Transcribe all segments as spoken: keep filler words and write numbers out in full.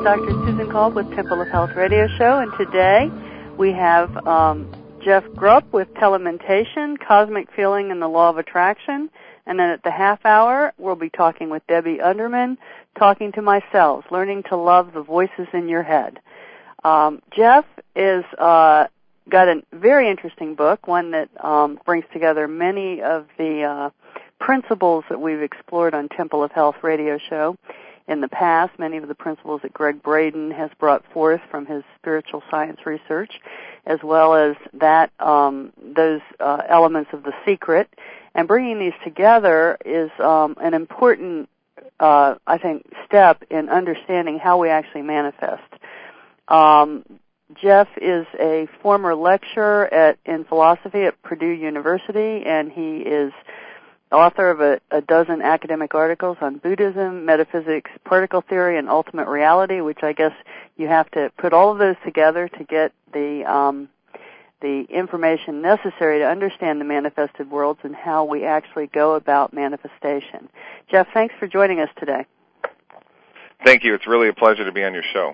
Doctor Susan Kolb with Temple of Health Radio Show, and today we have um, Jeff Grupp with Telementation, Cosmic Feeling and the Law of Attraction, and then at the half hour we'll be talking with Debbie Underman, Talking to Myself, Learning to Love the Voices in Your Head. Um, Jeff is uh, got a very interesting book, one that um, brings together many of the uh, principles that we've explored on Temple of Health Radio Show in the past, many of the principles that Gregg Braden has brought forth from his spiritual science research, as well as that um, those uh, elements of The Secret. And bringing these together is um, an important, uh, I think, step in understanding how we actually manifest. Um, Jeff is a former lecturer at, in philosophy at Purdue University, and he is author of a, a dozen academic articles on Buddhism, metaphysics, particle theory, and ultimate reality, which I guess you have to put all of those together to get the um, the information necessary to understand the manifested worlds and how we actually go about manifestation. Jeff, thanks for joining us today. Thank you. It's really a pleasure to be on your show.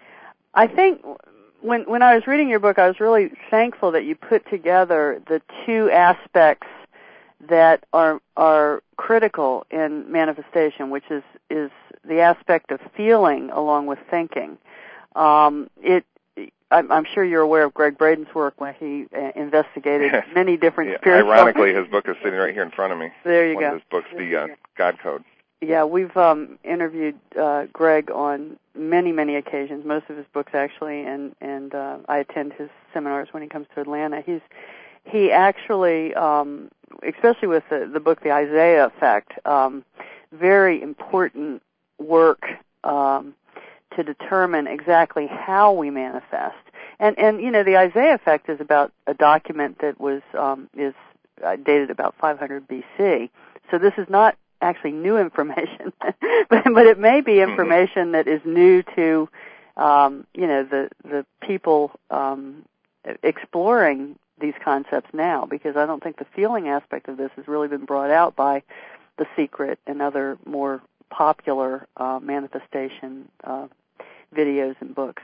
I think when when I was reading your book, I was really thankful that you put together the two aspects that are are critical in manifestation, which is, is the aspect of feeling along with thinking. Um, it, I'm, I'm sure you're aware of Gregg Braden's work when he uh, investigated many different yeah, spiritual... Ironically, his book is sitting right here in front of me. There you One go. of his books, The uh, God Code. Yeah, we've um, interviewed uh, Gregg on many, many occasions, most of his books actually, and, and uh, I attend his seminars when he comes to Atlanta. He's He actually... Um, especially with the, the book, The Isaiah Effect, um, very important work um, to determine exactly how we manifest. And, and you know, the Isaiah Effect is about a document that was um, is uh, dated about five hundred B C. So this is not actually new information, but, but it may be information that is new to, um, you know, the, the people um, exploring these concepts now, because I don't think the feeling aspect of this has really been brought out by The Secret and other more popular uh, manifestation uh, videos and books.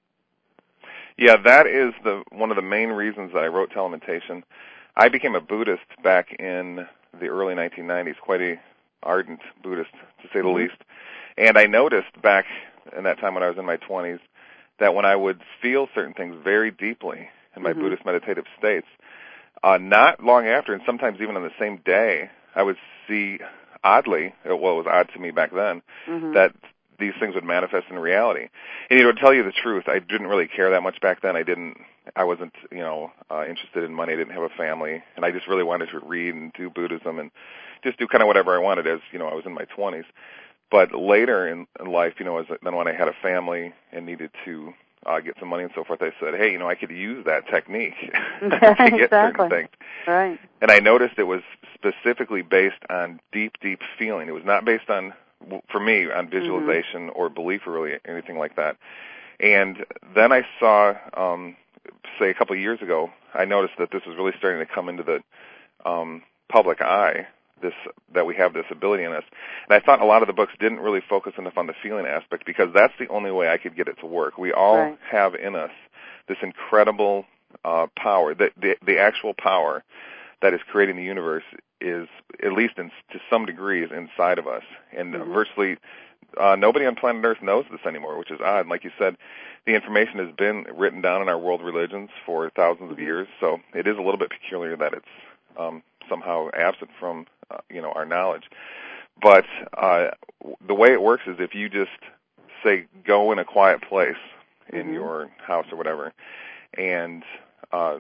Yeah, that is the one of the main reasons that I wrote Telementation. I became a Buddhist back in the early nineteen nineties, quite a ardent Buddhist, to say the Mm-hmm. least. And I noticed back in that time when I was in my twenties that when I would feel certain things very deeply in my mm-hmm. Buddhist meditative states, uh, not long after, and sometimes even on the same day, I would see, oddly, well, it was odd to me back then, mm-hmm. that these things would manifest in reality. And, you know, to tell you the truth, I didn't really care that much back then. I didn't, I wasn't, you know, uh, interested in money. I didn't have a family, and I just really wanted to read and do Buddhism and just do kind of whatever I wanted as, you know, I was in my twenties. But later in, in life, you know, as then when I had a family and needed to Uh, get some money and so forth, I said, hey, you know, I could use that technique to get exactly. certain things. Right. And I noticed it was specifically based on deep, deep feeling. It was not based on, for me, on visualization mm-hmm. or belief or really anything like that. And then I saw, um, say, a couple of years ago, I noticed that this was really starting to come into the um, public eye, this that we have this ability in us. And I thought a lot of the books didn't really focus enough on the feeling aspect, because that's the only way I could get it to work. We all right. have in us this incredible uh, power, the, the, the actual power that is creating the universe is, at least in, to some degree, is inside of us. And mm-hmm. virtually uh, nobody on planet Earth knows this anymore, which is odd. And like you said, the information has been written down in our world religions for thousands mm-hmm. of years, so it is a little bit peculiar that it's um, somehow absent from Uh, you know, our knowledge. But uh, the way it works is if you just, say, go in a quiet place in mm-hmm. your house or whatever and uh,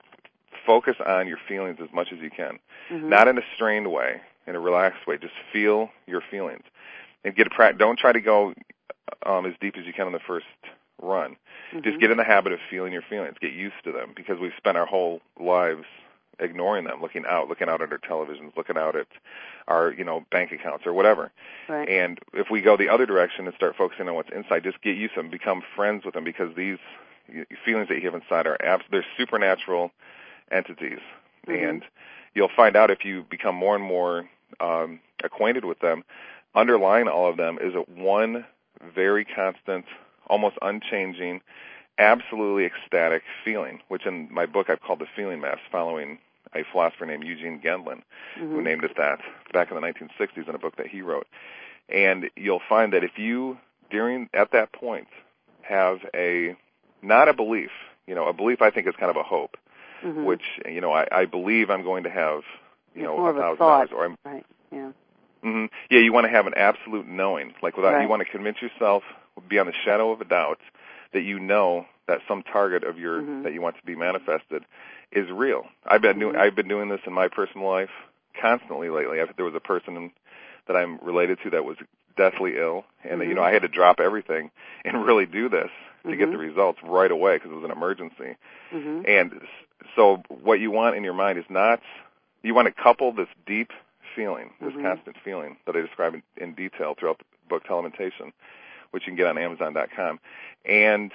focus on your feelings as much as you can, mm-hmm. not in a strained way, in a relaxed way. Just feel your feelings. And get a pra- don't try to go um, as deep as you can on the first run. Mm-hmm. Just get in the habit of feeling your feelings. Get used to them, because we've spent our whole lives ignoring them, looking out, looking out at our televisions, looking out at our, you know, bank accounts or whatever. Right. And if we go the other direction and start focusing on what's inside, just get used to them, become friends with them, because these feelings that you have inside are abs- they're supernatural entities. Mm-hmm. And you'll find out if you become more and more um, acquainted with them, underlying all of them is a one very constant, almost unchanging, absolutely ecstatic feeling, which in my book I've called the feeling mass, following a philosopher named Eugene Gendlin, mm-hmm. who named it that back in the nineteen sixties in a book that he wrote. And you'll find that if you, during at that point, have a, not a belief, you know, a belief I think is kind of a hope, mm-hmm. which, you know, I, I believe I'm going to have, you it's know, more a thousand dollars, or I'm, right, yeah. Mm-hmm. Yeah, you want to have an absolute knowing, like without, right. you want to convince yourself beyond the shadow of a doubt that you know that some target of your, mm-hmm. that you want to be manifested is real. I've been, mm-hmm. doing, I've been doing this in my personal life constantly lately. I, there was a person that I'm related to that was deathly ill, and mm-hmm. you know, I had to drop everything and really do this to mm-hmm. get the results right away because it was an emergency. Mm-hmm. And so what you want in your mind is not, you want to couple this deep feeling, this mm-hmm. constant feeling that I describe in, in detail throughout the book Telementation, which you can get on Amazon dot com, and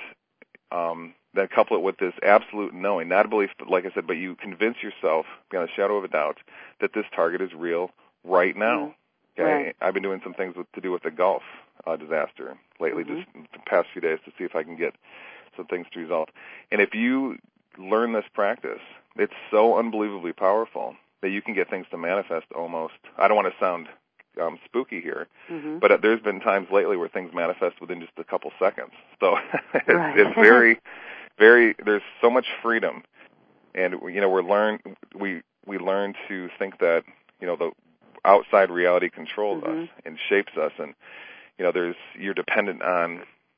um, then couple it with this absolute knowing, not a belief, but like I said, but you convince yourself beyond a shadow of a doubt that this target is real right now. Mm-hmm. Okay, right. I've been doing some things with, to do with the Gulf uh, disaster lately, mm-hmm. just the past few days to see if I can get some things to resolve. And if you learn this practice, it's so unbelievably powerful that you can get things to manifest almost. I don't want to sound um, spooky here, mm-hmm. but uh, there's been times lately where things manifest within just a couple seconds. So it's, right. it's very, very. There's so much freedom, and you know we're learn we we learn to think that you know the outside reality controls mm-hmm. us and shapes us, and you know there's you're dependent on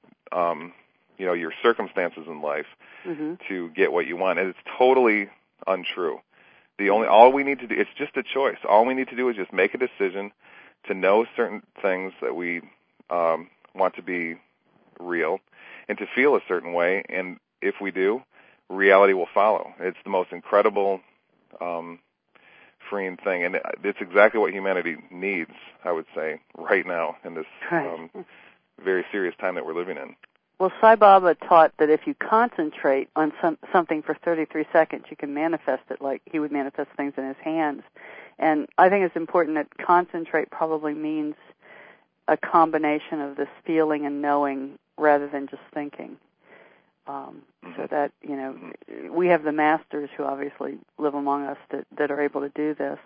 um, you know your circumstances in life mm-hmm. to get what you want, and it's totally untrue. The only all we need to do, it's just a choice. All we need to do is just make a decision to know certain things that we um, want to be real and to feel a certain way, and if we do, reality will follow. It's the most incredible um, freeing thing, and it's exactly what humanity needs, I would say, right now in this right. um, very serious time that we're living in. Well, Sai Baba taught that if you concentrate on some, something for thirty-three seconds, you can manifest it like he would manifest things in his hands. And I think it's important that concentrate probably means a combination of this feeling and knowing rather than just thinking. Um, mm-hmm. So that, you know, mm-hmm. we have the masters who obviously live among us that, that are able to do this.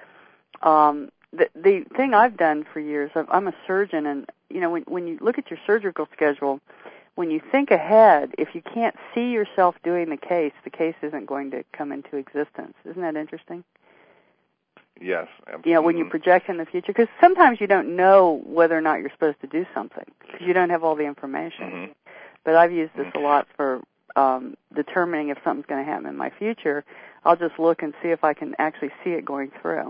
Um, the, the thing I've done for years, I'm a surgeon, and, you know, when, when you look at your surgical schedule, when you think ahead, if you can't see yourself doing the case, the case isn't going to come into existence. Isn't that interesting? Yes, absolutely. You know, when you project in the future, because sometimes you don't know whether or not you're supposed to do something because you don't have all the information. Mm-hmm. But I've used this mm-hmm. a lot for um, determining if something's going to happen in my future. I'll just look and see if I can actually see it going through.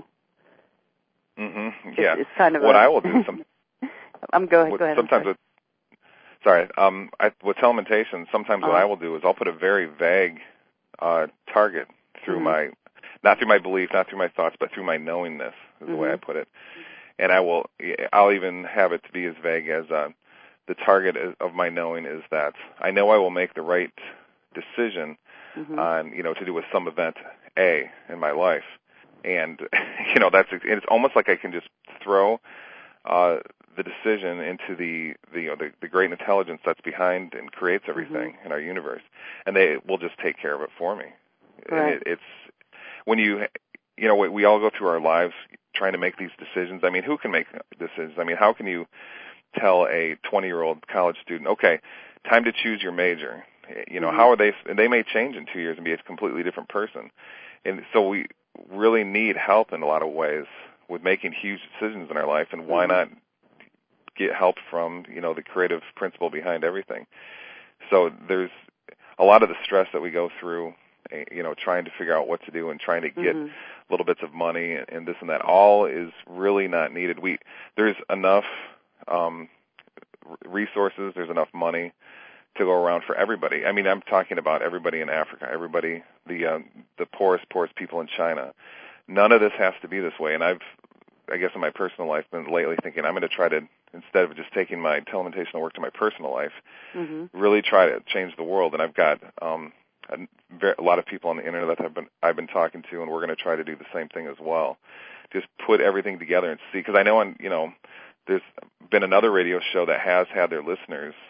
Mm-hmm. Yeah. It's, it's kind of what a, I will do. Some, I'm go ahead. Go ahead. Sometimes. With, sorry. Um. I, with Telementation, sometimes uh-huh. what I will do is I'll put a very vague uh, target through mm-hmm. my, not through my belief, not through my thoughts, but through my knowingness is mm-hmm. the way I put it. And I will. I'll even have it to be as vague as. Uh, The target of my knowing is that I know I will make the right decision mm-hmm. on, you know, to do with some event A in my life. And, you know, that's, it's almost like I can just throw uh, the decision into the, the, you know, the, the great intelligence that's behind and creates everything mm-hmm. in our universe. And they will just take care of it for me. Right. And it, it's, when you, you know, we, we all go through our lives trying to make these decisions. I mean, who can make decisions? I mean, how can you tell a twenty-year-old college student, okay, time to choose your major. You know, mm-hmm. how are they, and they may change in two years and be a completely different person. And so we really need help in a lot of ways with making huge decisions in our life, and why mm-hmm. not get help from, you know, the creative principle behind everything. So there's a lot of the stress that we go through, you know, trying to figure out what to do and trying to get mm-hmm. little bits of money and, and this and that, all is really not needed. We, there's enough Um, resources, there's enough money to go around for everybody. I mean, I'm talking about everybody in Africa, everybody, the uh, the poorest, poorest people in China. None of this has to be this way. And I've, I guess in my personal life, been lately thinking I'm going to try to, instead of just taking my telementational work to my personal life, mm-hmm. really try to change the world. And I've got um, a, very, a lot of people on the internet that I've been, I've been talking to, and we're going to try to do the same thing as well. Just put everything together and see, because I know, on, you know, there's been another radio show that has had their listeners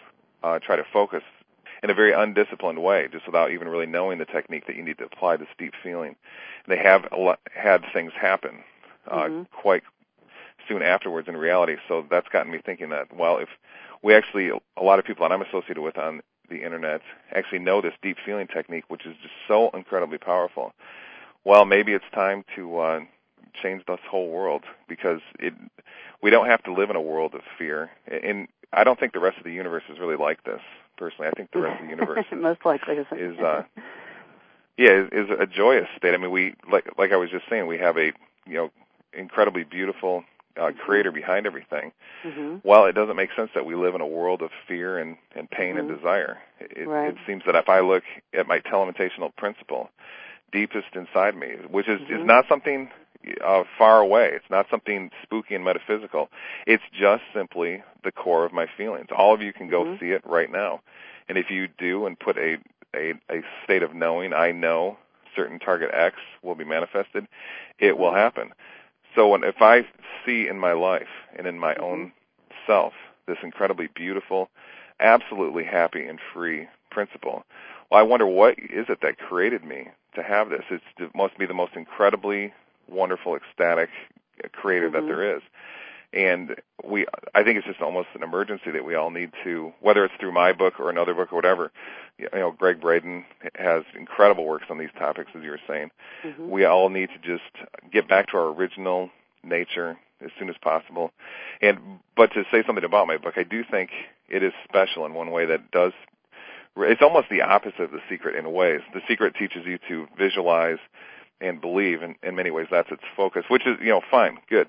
uh, try to focus in a very undisciplined way, just without even really knowing the technique that you need to apply this deep feeling. They have a lot, had things happen uh, mm-hmm. quite soon afterwards in reality, so that's gotten me thinking that, well, if we actually, a lot of people that I'm associated with on the Internet actually know this deep feeling technique, which is just so incredibly powerful, well, maybe it's time to uh, change this whole world, because it, we don't have to live in a world of fear. And I don't think the rest of the universe is really like this. Personally, I think the rest of the universe is, most likely isn't. is uh, yeah, is, is a joyous state. I mean, we like like I was just saying, we have a you know incredibly beautiful uh, creator behind everything. Mm-hmm. Well, it doesn't make sense that we live in a world of fear and, and pain mm-hmm. and desire. It, right. it seems that if I look at my telementational principle, deepest inside me, which is, mm-hmm. is not something uh, far away. It's not something spooky and metaphysical. It's just simply the core of my feelings. All of you can go mm-hmm. see it right now. And if you do and put a, a, a state of knowing, I know certain target X will be manifested, it will happen. So when, if I see in my life and in my mm-hmm. own self this incredibly beautiful, absolutely happy and free principle, well, I wonder what is it that created me to have this. It's, it must be the most incredibly wonderful, ecstatic creator mm-hmm. that there is. And we, I think it's just almost an emergency that we all need to, whether it's through my book or another book or whatever. You know, Gregg Braden has incredible works on these topics, as you were saying. Mm-hmm. We all need to just get back to our original nature as soon as possible. And but to say something about my book, I do think it is special in one way that does. It's almost the opposite of The Secret in ways. The Secret teaches you to visualize and believe. In, in many ways, that's its focus, which is, you know, fine, good.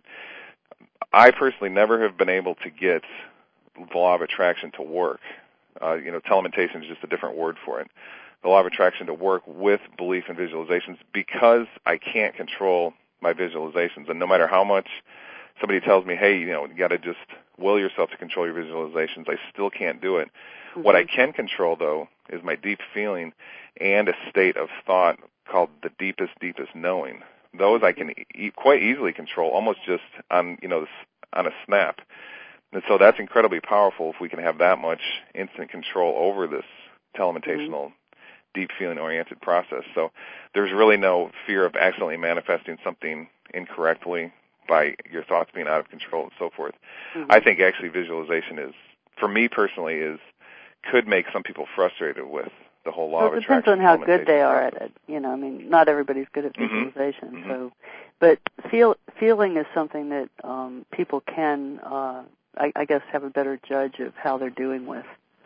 I personally never have been able to get the law of attraction to work. Uh, you know, telementation is just a different word for it. The law of attraction to work with belief and visualizations, because I can't control my visualizations. And no matter how much somebody tells me, hey, you know, you got to just will yourself to control your visualizations, I still can't do it. Mm-hmm. What I can control, though, is my deep feeling and a state of thought called the deepest, deepest knowing. Those I can e- quite easily control, almost just on, you know, on a snap. And so that's incredibly powerful if we can have that much instant control over this telementational, mm-hmm. deep feeling-oriented process. So there's really no fear of accidentally manifesting something incorrectly by your thoughts being out of control and so forth. Mm-hmm. I think actually visualization is, for me personally, is could make some people frustrated with the whole law well, of it attraction. Depends on how good they are at it. You know, I mean, not everybody's good at visualization. Mm-hmm. So, but feel feeling is something that um, people can, uh, I, I guess, have a better judge of how they're doing with.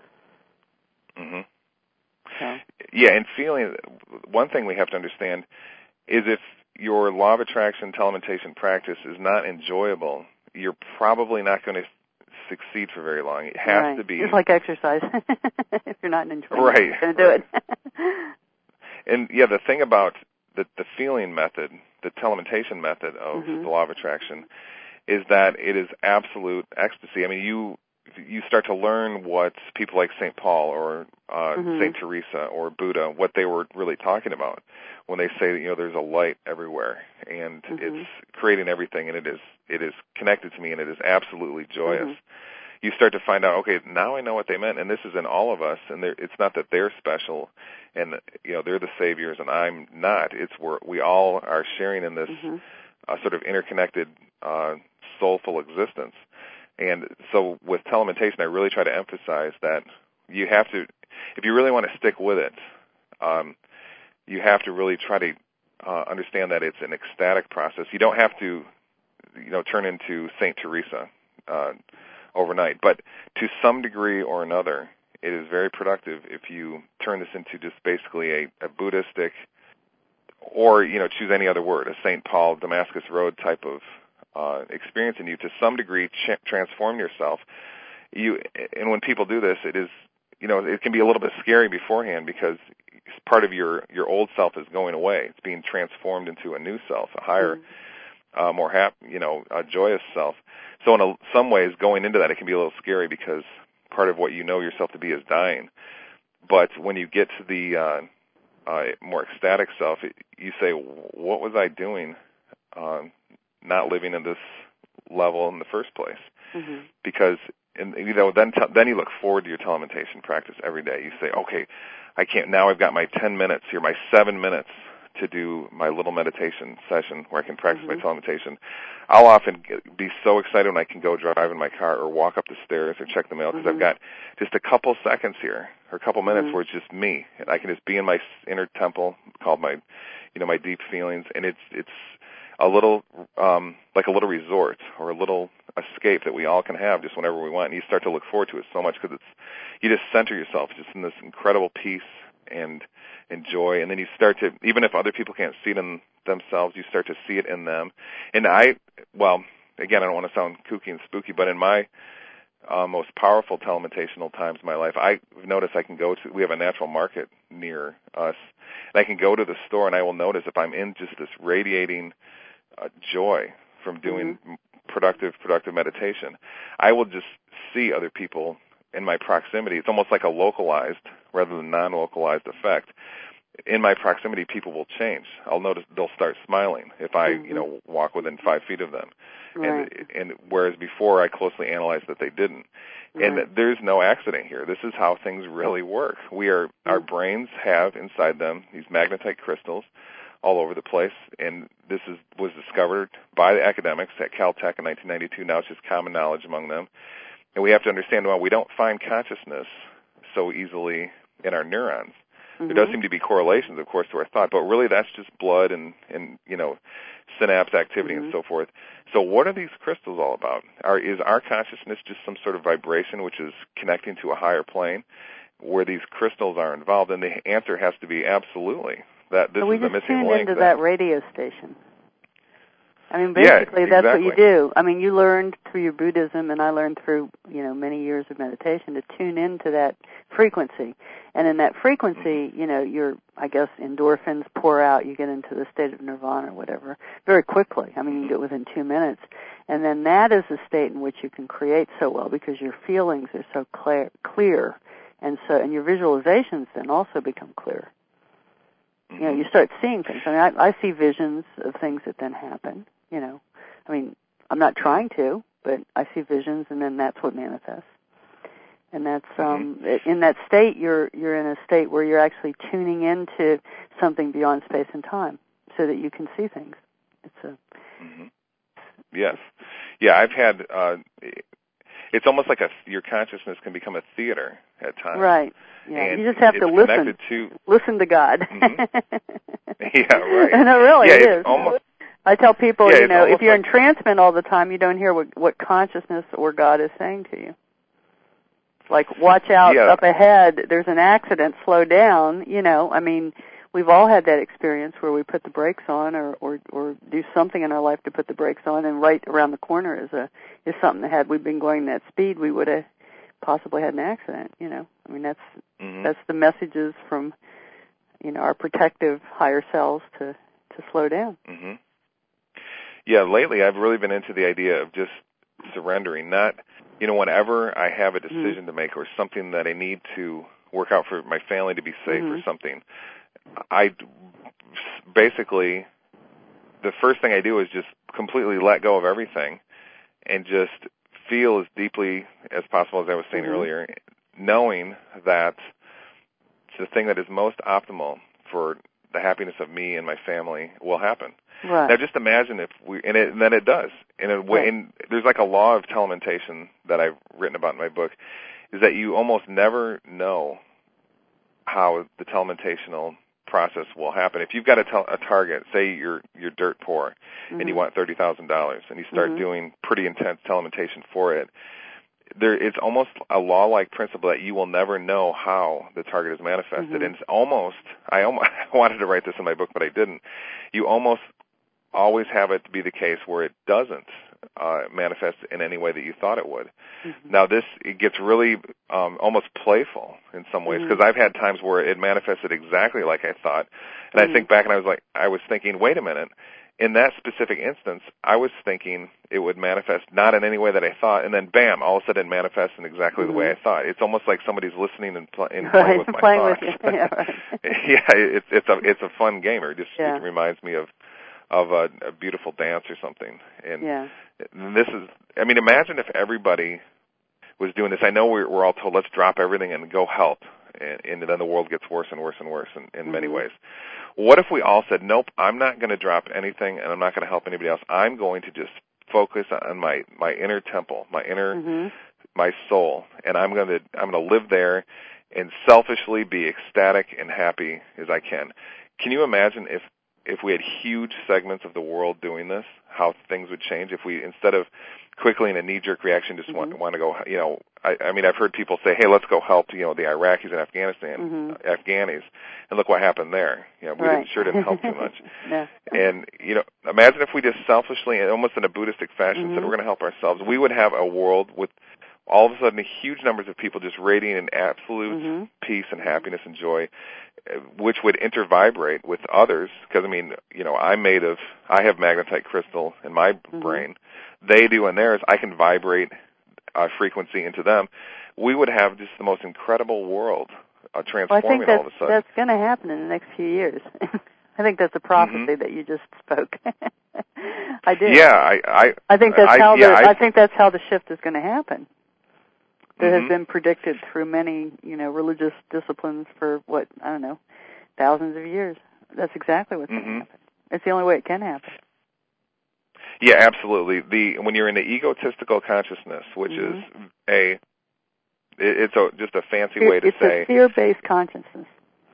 Mm-hmm. So. Yeah, and feeling. One thing we have to understand is if your law of attraction telementation practice is not enjoyable, you're probably not going to succeed for very long. It has right. to be. It's like exercise. If you're not enjoying right. it, you're going to do it. And yeah, the thing about the, the feeling method, the telementation method of mm-hmm. the law of attraction, is that it is absolute ecstasy. I mean, you you start to learn what people like Saint Paul or uh, mm-hmm. Saint Teresa or Buddha, what they were really talking about when they say that, you know, there's a light everywhere and mm-hmm. it's creating everything, and it is it is connected to me, and it is absolutely joyous. Mm-hmm. You start to find out, okay, now I know what they meant, and this is in all of us, and it's not that they're special and, you know, they're the saviors and I'm not. It's where we all are sharing in this mm-hmm. uh, sort of interconnected, uh, soulful existence. And so with telementation, I really try to emphasize that you have to, if you really want to stick with it, um, you have to really try to uh, understand that it's an ecstatic process. You don't have to, you know, turn into Saint Teresa uh, overnight, but to some degree or another, it is very productive if you turn this into just basically a, a Buddhistic, or, you know, choose any other word, a Saint Paul Damascus Road type of uh, experience in you, to some degree ch- transform yourself. You, and when people do this, it is, you know, it can be a little bit scary beforehand, because part of your, your old self is going away. It's being transformed into a new self, a higher, mm-hmm. uh, more happy, you know, a joyous self. So in a, some ways, going into that, it can be a little scary, because part of what you know yourself to be is dying. But when you get to the uh, uh, more ecstatic self, it, you say, what was I doing uh, not living in this level in the first place? Mm-hmm. Because and you know, then te- then you look forward to your telementation practice every day. You say, okay, I can't now. I've got my ten minutes here, my seven minutes to do my little meditation session where I can practice mm-hmm. my telementation. I'll often get, be so excited when I can go drive in my car or walk up the stairs or check the mail because mm-hmm. I've got just a couple seconds here or a couple minutes mm-hmm. where it's just me and I can just be in my inner temple called my, you know, my deep feelings, and it's it's a little um, like a little resort or a little escape that we all can have just whenever we want. And you start to look forward to it so much because it's you just center yourself just in this incredible peace and and joy, and then you start to, even if other people can't see it in themselves, you start to see it in them. And I, well, again, I don't want to sound kooky and spooky, but in my uh, most powerful telementational times in my life, I've noticed I can go to, we have a natural market near us, and I can go to the store and I will notice if I'm in just this radiating uh, joy from doing mm-hmm. productive, productive meditation, I will just see other people in my proximity. It's almost like a localized rather than non-localized effect. In my proximity, people will change. I'll notice they'll start smiling if I, mm-hmm. you know, walk within five feet of them. Right. And, and whereas before I closely analyzed that they didn't. Right. And there's no accident here. This is how things really work. We are, mm-hmm. our brains have inside them these magnetite crystals all over the place, and this is was discovered by the academics at Caltech in nineteen ninety-two. Now it's just common knowledge among them. And we have to understand, well, we don't find consciousness so easily in our neurons. Mm-hmm. There does seem to be correlations, of course, to our thought, but really that's just blood and, and you know, synapse activity mm-hmm. and so forth. So what are these crystals all about? Are, is our consciousness just some sort of vibration which is connecting to a higher plane where these crystals are involved? And the answer has to be absolutely. That this so is the missing link. We just tuned into that, that radio station. I mean, basically, yeah, that's exactly. what you do. I mean, you learned through your Buddhism, and I learned through, you know, many years of meditation to tune into that frequency. And in that frequency, you know, your, I guess, endorphins pour out. You get into the state of nirvana or whatever very quickly. I mean, you can do it within two minutes. And then that is the state in which you can create so well because your feelings are so clear, clear. And so, and your visualizations then also become clear. You know, you start seeing things. I mean, I, I see visions of things that then happen. You know, I mean, I'm not trying to, but I see visions, and then that's what manifests. And that's um, mm-hmm. in that state. You're you're in a state where you're actually tuning into something beyond space and time, so that you can see things. It's a mm-hmm. yes, yeah. I've had. Uh, it's almost like a your consciousness can become a theater at times. Right. Yeah. And you just have to listen. To, listen to God. Mm-hmm. Yeah. Right. No, really, yeah, it it's is. Almost, I tell people, yeah, you know, if you're like, entrancement all the time, you don't hear what, what consciousness or God is saying to you. Like, watch out yeah. up ahead, there's an accident, slow down, you know. I mean, we've all had that experience where we put the brakes on or, or, or do something in our life to put the brakes on, and right around the corner is a is something that had we been going that speed, we would have possibly had an accident, you know. I mean, that's mm-hmm. that's the messages from, you know, our protective higher selves to, to slow down. Mm-hmm. Yeah, lately I've really been into the idea of just surrendering. Not, you know, whenever I have a decision mm-hmm. to make or something that I need to work out for my family to be safe mm-hmm. or something, I basically, the first thing I do is just completely let go of everything and just feel as deeply as possible, as I was saying mm-hmm. earlier, knowing that it's the thing that is most optimal for the happiness of me and my family will happen. Right. Now, just imagine if we, and, it, and then it does. In a way, right. and there's like a law of telementation that I've written about in my book, is that you almost never know how the telementational process will happen. If you've got a, tel- a target, say you're you're dirt poor, mm-hmm. and you want thirty thousand dollars, and you start mm-hmm. doing pretty intense telementation for it, there it's almost a law-like principle that you will never know how the target is manifested. Mm-hmm. And it's almost, I almost I wanted to write this in my book, but I didn't. You almost always have it to be the case where it doesn't uh, manifest in any way that you thought it would. Mm-hmm. Now, this it gets really um, almost playful in some ways, because mm-hmm. I've had times where it manifested exactly like I thought, and mm-hmm. I think back and I was like, I was thinking, wait a minute. In that specific instance, I was thinking it would manifest not in any way that I thought, and then bam, all of a sudden it manifests in exactly mm-hmm. the way I thought. It's almost like somebody's listening and, pl- and right, playing with my playing thoughts. With you. Yeah, right. Yeah, it's it's a it's a fun game. It just yeah. it reminds me of of a, a beautiful dance or something. And yeah. this is, I mean, imagine if everybody was doing this. I know we're, we're all told, let's drop everything and go help, and, and then the world gets worse and worse and worse in, in mm-hmm. many ways. What if we all said, nope, I'm not going to drop anything, and I'm not going to help anybody else. I'm going to just focus on my, my inner temple, my inner, mm-hmm. my soul, and I'm going to I'm going to live there and selfishly be ecstatic and happy as I can. Can you imagine if if we had huge segments of the world doing this, how things would change if we, instead of quickly in a knee-jerk reaction, just mm-hmm. want, want to go, you know, I, I mean, I've heard people say, hey, let's go help, you know, the Iraqis in Afghanistan, mm-hmm. uh, Afghanis, and look what happened there. You know, we right. didn't, sure didn't help too much. No. And, you know, imagine if we just selfishly, and almost in a Buddhistic fashion, mm-hmm. said we're going to help ourselves. We would have a world with all of a sudden huge numbers of people just radiating in absolute mm-hmm. peace and happiness and joy, which would intervibrate with others. Because, I mean, you know, I'm made of, I have magnetite crystal in my mm-hmm. brain. They do in theirs. I can vibrate a frequency into them. We would have just the most incredible world uh, transforming well, I think all of a sudden. That's going to happen in the next few years. I think that's a prophecy mm-hmm. that you just spoke. I do. Yeah, I, I, I think that's I, how yeah, the, I, I think that's how the shift is going to happen. That mm-hmm. has been predicted through many, you know, religious disciplines for what, I don't know, thousands of years. That's exactly what's mm-hmm. going to happen. It's the only way it can happen. Yeah, absolutely. The when you're in the egotistical consciousness, which mm-hmm. is a, it, it's a, just a fancy fear, way to it's say it's a fear-based consciousness.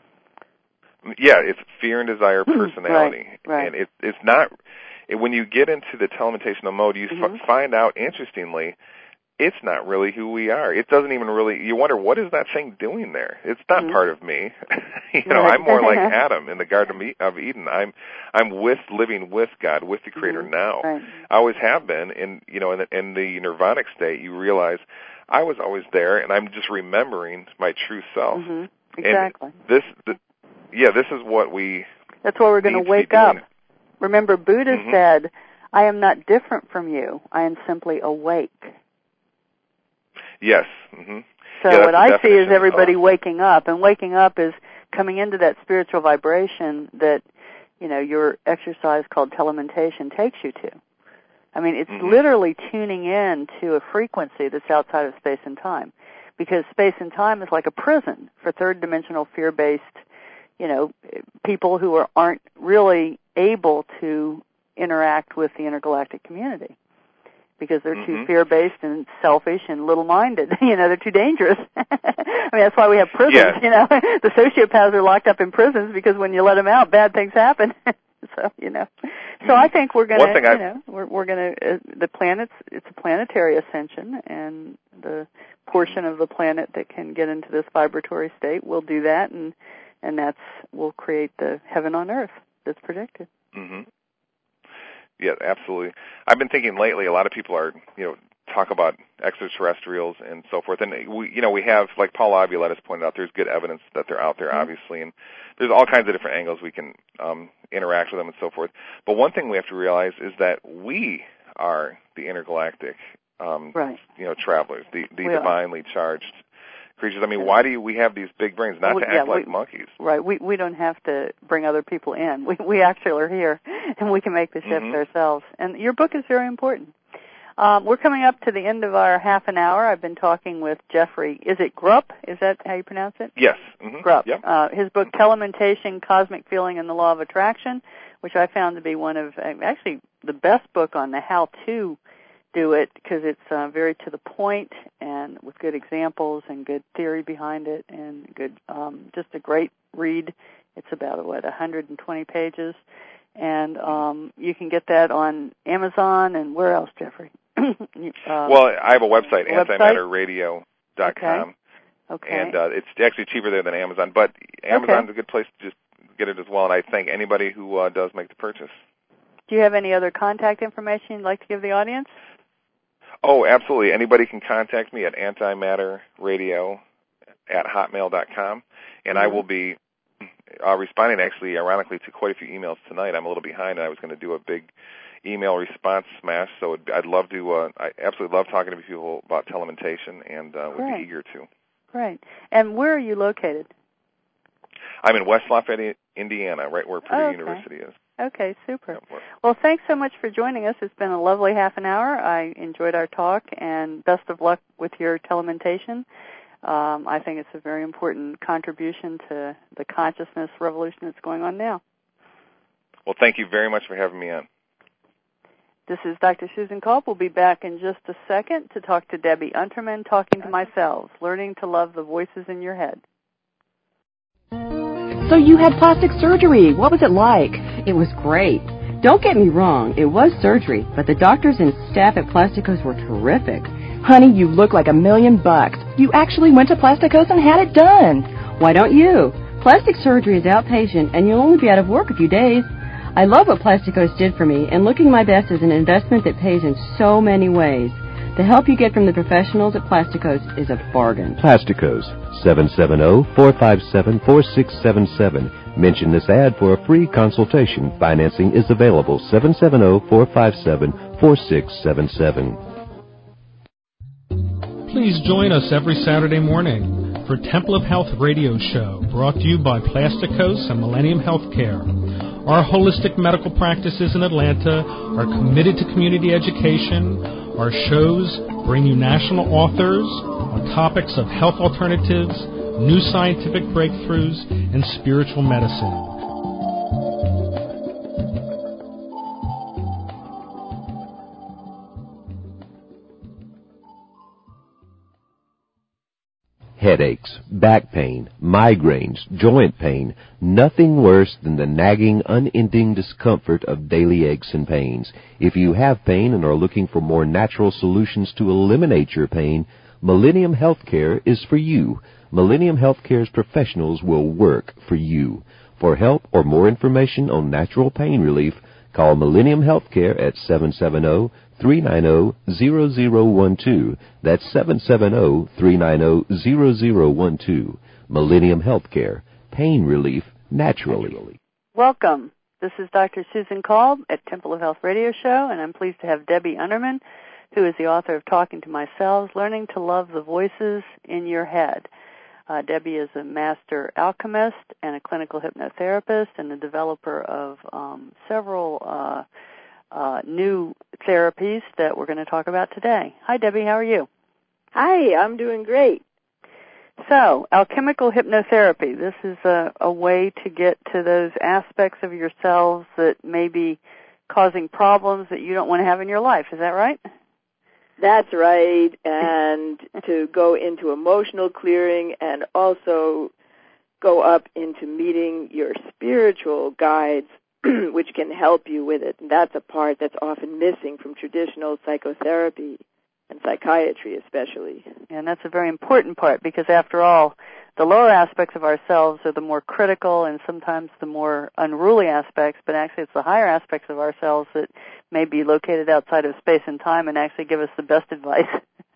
Yeah, it's fear and desire personality, right, right. and it, it's not. It, when you get into the telementational mode, you mm-hmm. f- find out, interestingly, it's not really who we are. It doesn't even really. You wonder, what is that thing doing there? It's not mm-hmm. part of me. you know, right. I'm more like Adam in the Garden of Eden. I'm I'm with living with God, with the Creator mm-hmm. now. Right. I always have been. And you know, in the, in the nirvanic state, you realize I was always there, and I'm just remembering my true self. Mm-hmm. Exactly. And this, the, yeah, this is what we. That's why we're going to wake up. Remember, Buddha mm-hmm. said, "I am not different from you. I am simply awake." Yes. Mm-hmm. So yeah, what I see is everybody of... waking up, and waking up is coming into that spiritual vibration that, you know, your exercise called telementation takes you to. I mean, it's mm-hmm. literally tuning in to a frequency that's outside of space and time, because space and time is like a prison for third-dimensional fear-based, you know, people who are, aren't really able to interact with the intergalactic community. Because they're mm-hmm. too fear-based and selfish and little-minded. You know, they're too dangerous. I mean, that's why we have prisons, yes. you know. The sociopaths are locked up in prisons because when you let them out, bad things happen. So, you know. So I think we're going to, you I've... know, we're, we're going to, uh, the planet's, it's a planetary ascension, and the portion of the planet that can get into this vibratory state will do that, and, and that's, will create the heaven on earth that's predicted. Mm-hmm. Yeah, absolutely. I've been thinking lately, a lot of people are, you know, talk about extraterrestrials and so forth. And we, you know, we have, like Paul Avila has pointed out, there's good evidence that they're out there, mm-hmm. obviously, and there's all kinds of different angles we can um, interact with them and so forth. But one thing we have to realize is that we are the intergalactic, um, right. you know, travelers, the, the we divinely are. charged creatures. I mean, why do we have these big brains? Not well, to yeah, act like we, monkeys. Right. We we don't have to bring other people in. We we actually are here, and we can make the shift mm-hmm. ourselves. And your book is very important. Um, we're coming up to the end of our half an hour. I've been talking with Jeffrey. Is it Grupp? Is that how you pronounce it? Yes. Mm-hmm. Grupp. Yep. Uh, his book, Telementation, Cosmic Feeling and the Law of Attraction, which I found to be one of, actually, the best book on the how-to do it, because it's uh, very to the point and with good examples and good theory behind it, and good, um, just a great read. It's about, what, one hundred twenty pages. And um, you can get that on Amazon, and where else, Jeffrey? um, well, I have a website, antimatter radio dot com, okay. and uh, it's actually cheaper there than Amazon. But Amazon's okay. a good place to just get it as well, and I thank anybody who uh, does make the purchase. Do you have any other contact information you'd like to give the audience? Oh, absolutely. Anybody can contact me at antimatter radio at hotmail dot com, and mm-hmm. I will be uh, responding, actually, ironically, to quite a few emails tonight. I'm a little behind, and I was going to do a big email response smash, so I'd love to, uh, I absolutely love talking to people about telementation, and uh, would be eager to. Right. And where are you located? I'm in West Lafayette, Indiana, right where Purdue oh, okay. University is. Okay, super. Well, thanks so much for joining us. It's been a lovely half an hour. I enjoyed our talk, and best of luck with your telementation. Um, I think it's a very important contribution to the consciousness revolution that's going on now. Well, thank you very much for having me on. This is Doctor Susan Kolb. We'll be back in just a second to talk to Debbie Unterman, Talking to Myself, Learning to Love the Voices in Your Head. So you had plastic surgery. What was it like? It was great. Don't get me wrong, it was surgery, but the doctors and staff at Plasticos were terrific. Honey, you look like a million bucks. You actually went to Plasticos and had it done. Why don't you? Plastic surgery is outpatient, and you'll only be out of work a few days. I love what Plasticos did for me, and looking my best is an investment that pays in so many ways. The help you get from the professionals at Plasticos is a bargain. Plasticos, seven seven zero, four five seven, four six seven seven. Mention this ad for a free consultation. Financing is available, seven seven zero, four five seven, four six seven seven. Please join us every Saturday morning for Temple of Health radio show, brought to you by Plasticos and Millennium Healthcare. Our holistic medical practices in Atlanta are committed to community education. Our shows bring you national authors on topics of health alternatives, new scientific breakthroughs, and spiritual medicine. Headaches, back pain, migraines, joint pain, nothing worse than the nagging, unending discomfort of daily aches and pains. If you have pain and are looking for more natural solutions to eliminate your pain, Millennium Healthcare is for you. Millennium Healthcare's professionals will work for you. For help or more information on natural pain relief, call Millennium Healthcare at seven seven zero, three nine zero, zero zero one two. That's seven seven zero, three nine zero, zero zero one two. Millennium Healthcare. Pain relief naturally. Welcome. This is Doctor Susan Kolb at Temple of Health Radio Show, and I'm pleased to have Debbie Unterman, who is the author of Talking to Myself, Learning to Love the Voices in Your Head. Uh, Debbie is a master alchemist and a clinical hypnotherapist and the developer of um, several uh, uh, new therapies that we're going to talk about today. Hi, Debbie. How are you? Hi, I'm doing great. So, alchemical hypnotherapy. This is a, a way to get to those aspects of yourselves that may be causing problems that you don't want to have in your life. Is that right? That's right, and to go into emotional clearing and also go up into meeting your spiritual guides, which can help you with it. And that's a part that's often missing from traditional psychotherapy and psychiatry especially. And that's a very important part because, after all, the lower aspects of ourselves are the more critical and sometimes the more unruly aspects, but actually it's the higher aspects of ourselves that may be located outside of space and time and actually give us the best advice.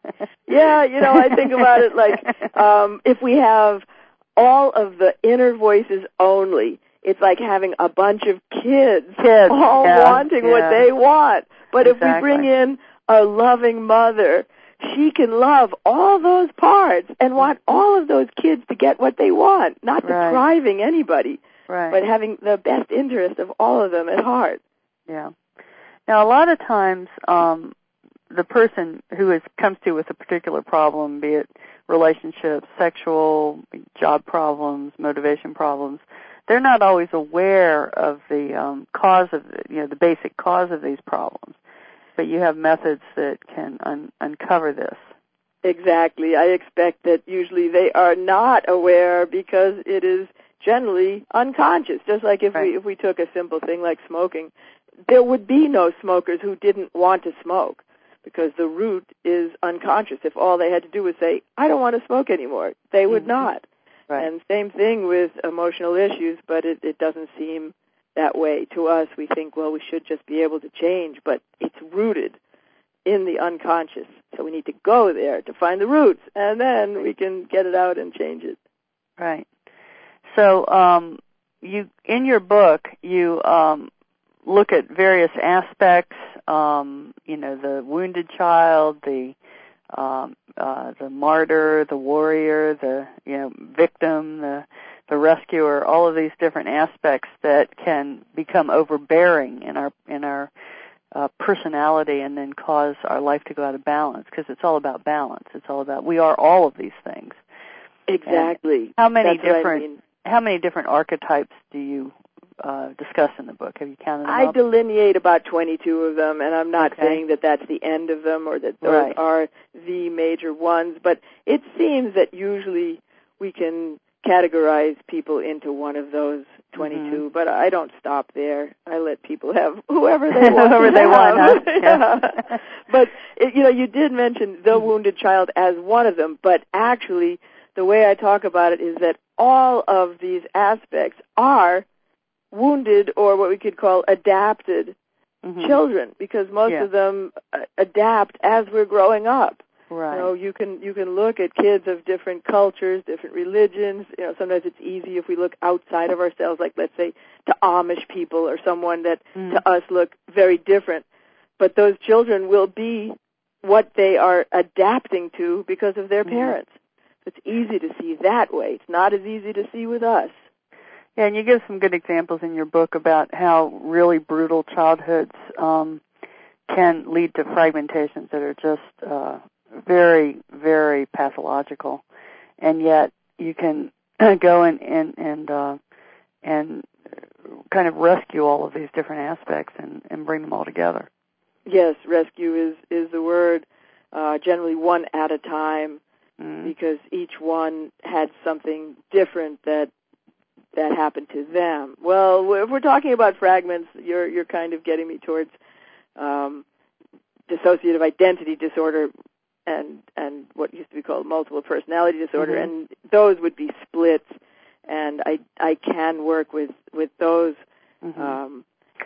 Yeah, you know, I think about it like um, if we have all of the inner voices only, it's like having a bunch of kids, kids all yeah, wanting yeah. what they want. But exactly. if we bring in a loving mother, she can love all those parts and want all of those kids to get what they want, not right. depriving anybody, right. but having the best interest of all of them at heart. Yeah. Now, a lot of times, um, the person who is, comes to you with a particular problem, be it relationships, sexual, job problems, motivation problems, they're not always aware of the um, cause of, you know, the basic cause of these problems. But you have methods that can un- uncover this. Exactly. I expect that usually they are not aware because it is generally unconscious. Just like if right. we if we took a simple thing like smoking, there would be no smokers who didn't want to smoke because the root is unconscious. If all they had to do was say, I don't want to smoke anymore, they would mm-hmm. not. Right. And same thing with emotional issues, but it, it doesn't seem that way to us. We think, well, we should just be able to change, but it's rooted in the unconscious. So we need to go there to find the roots, and then we can get it out and change it. Right. So um, you, in your book, you um, look at various aspects, um, you know, the wounded child, the um, uh, the martyr, the warrior, the you know victim, the the rescuer, all of these different aspects that can become overbearing in our in our uh, personality and then cause our life to go out of balance, because it's all about balance. It's all about, we are all of these things. Exactly. And how many That's different I mean. how many different archetypes do you uh, discuss in the book? Have you counted them I up? delineate about twenty-two of them, and I'm not Okay. saying that that's the end of them or that those Right. are the major ones, but it seems that usually we can categorize people into one of those twenty-two, mm-hmm. but I don't stop there. I let people have whoever they want. whoever they have. want, huh? Yeah. But, it, you know, you did mention the wounded child as one of them, but actually the way I talk about it is that all of these aspects are wounded, or what we could call adapted mm-hmm. children, because most yeah. of them uh, adapt as we're growing up. Right. You know, you can you can look at kids of different cultures, different religions. You know, sometimes it's easy if we look outside of ourselves, like let's say to Amish people or someone that mm. to us look very different. But those children will be what they are adapting to because of their mm. parents. It's easy to see that way. It's not as easy to see with us. Yeah, and you give some good examples in your book about how really brutal childhoods um, can lead to fragmentations that are just uh, very, very pathological, and yet you can go and and and, uh, and kind of rescue all of these different aspects and, and bring them all together. Yes, rescue is is the word. Uh, generally, one at a time, mm. because each one had something different that. that happened to them. Well, if we're talking about fragments, you're you're kind of getting me towards um, dissociative identity disorder and and what used to be called multiple personality disorder, mm-hmm. and those would be splits. And I I can work with with those. Mm-hmm. Um,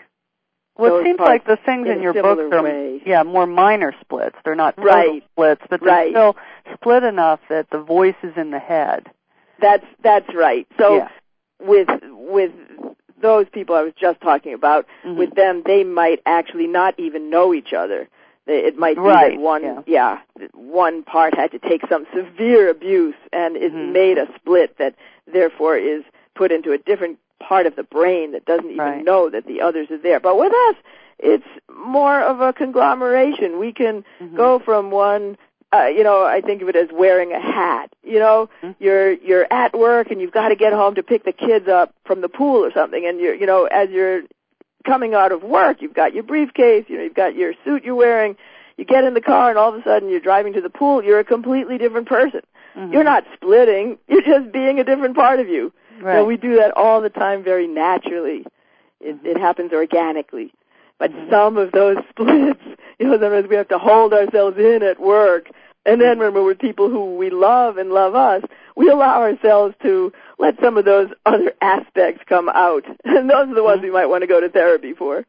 well, those it seems like the things in, in your book are way. yeah more minor splits. They're not total right. splits, but they're right. still split enough that the voice is in the head. That's that's right. So. Yeah. With with those people I was just talking about, mm-hmm. with them, they might actually not even know each other. It might be right. that one, yeah. yeah, one part had to take some severe abuse, and it mm-hmm. made a split that therefore is put into a different part of the brain that doesn't even right. know that the others are there. But with us, it's more of a conglomeration. We can mm-hmm. go from one. Uh, you know, I think of it as wearing a hat. You know, mm-hmm. you're you're at work and you've got to get home to pick the kids up from the pool or something, and you're you know as you're coming out of work, you've got your briefcase, you know, you've got your suit you're wearing. You get in the car and all of a sudden you're driving to the pool. You're a completely different person. Mm-hmm. You're not splitting. You're just being a different part of you. Right. So we do that all the time, very naturally. It, mm-hmm. it happens organically. But mm-hmm. some of those splits, you know, sometimes we have to hold ourselves in at work. And then when we're with people who we love and love us, we allow ourselves to let some of those other aspects come out. And those are the ones mm-hmm. we might want to go to therapy for.